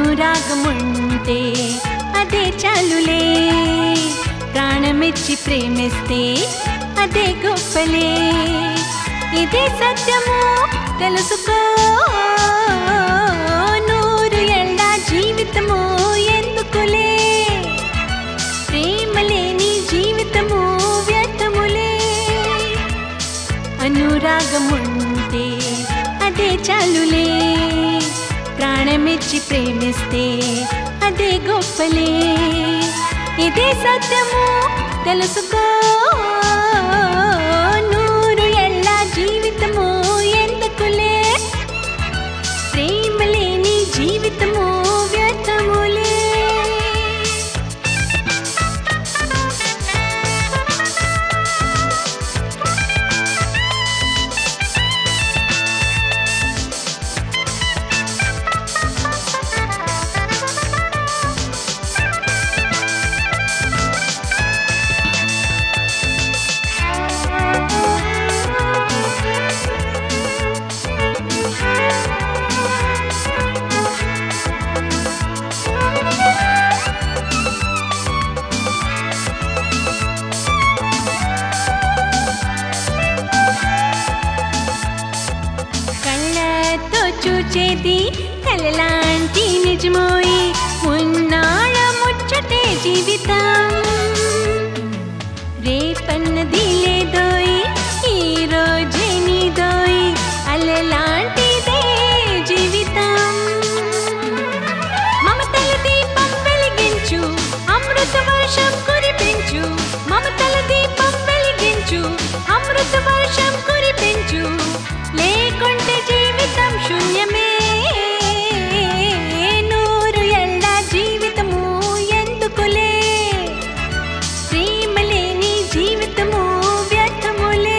అనురాగముంటే అదే చాలులే, ప్రాణమిచ్చి ప్రేమిస్తే అదే గొప్పలే. ఇదే సత్యము తెలుసుకో, నూరు ఏళ్ళ జీవితము ఎందుకులే, ప్రేమ లేని జీవితము వ్యర్థములే. అనురాగముంటే అదే చాలులే, ప్రాణమిచ్చి ప్రేమిస్తే అదే గొప్పలే. ఇదే సత్యము తెలుసుకో, నూరు ఏళ్ళ జీవితము ఎందుకులే, ప్రేమ లేని జీవితము వ్యర్థములే. చూచేది కలలాంటి నిజమోయి, ఉన్నాళ్ళ ముచ్చటే జీవితం, రేపన్నది లేదోయి, ఈ రోజే నీదోయి, అలలాంటిదే జీవితం. మమతల దీపం వెలిగించు, అమృత వర్షం కురిపించు, మమతల దీపం వెలిగించు, అమృత వర్షం కురిపించు, లేకుంటే జీవితం శూన్యమే. నూరు ఏళ్ళ జీవితము ఎందుకులే, ప్రేమ లేని జీవితము వ్యర్థములే.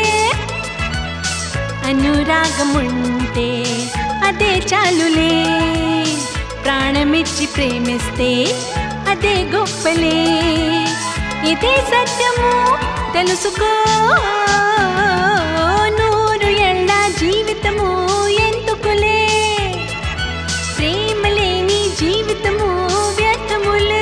అనురాగముంటే అదే చాలులే, ప్రాణమిచ్చి ప్రేమిస్తే అదే గొప్పలే. ఇదే సత్యము తెలుసుకో, నూరు ఏళ్ళ జీవితము ఎందుకులే, ప్రేమ లేని జీవితము వ్యర్థములే.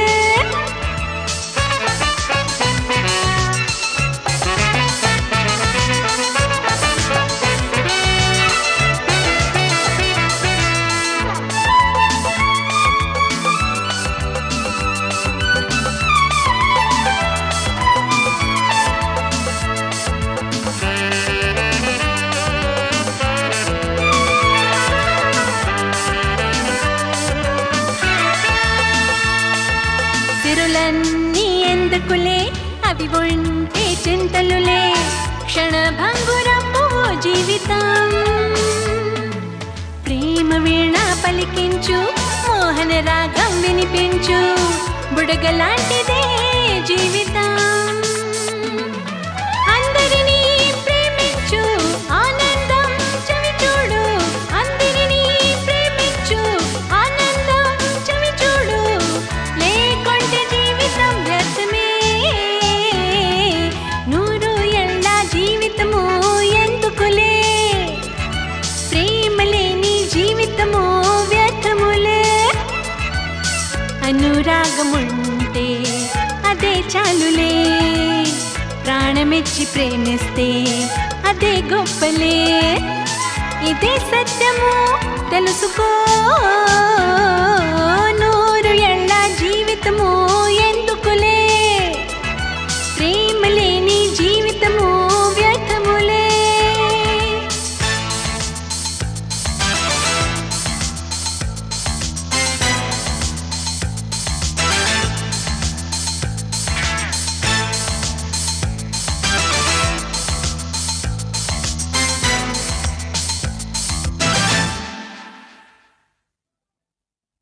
సిరులన్నీ ఎందుకులే, అవి ఉంటే చింతలులే, క్షణభంగురపు జీవితం. ప్రేమ వీణ పలికించు, మోహన రాగం వినిపించు, బుడగలాంటిదే జీవితం. అందరినీ ప్రేమించు, ఆనందం చవి చూడు, అందరినీ ప్రేమించు, ఆనందం చవి చూడు, లేకుంటే జీవితం వ్యర్థమే. నూరు ఏళ్ళ జీవితము ఎందుకులే, ప్రేమ లేని జీవితము వ్యర్థములే. అనురాగముంటే అదే చాలులే, ప్రాణమిచ్చి ప్రేమిస్తే అదే గొప్పలే. ఇదే సత్యము తెలుసుకో.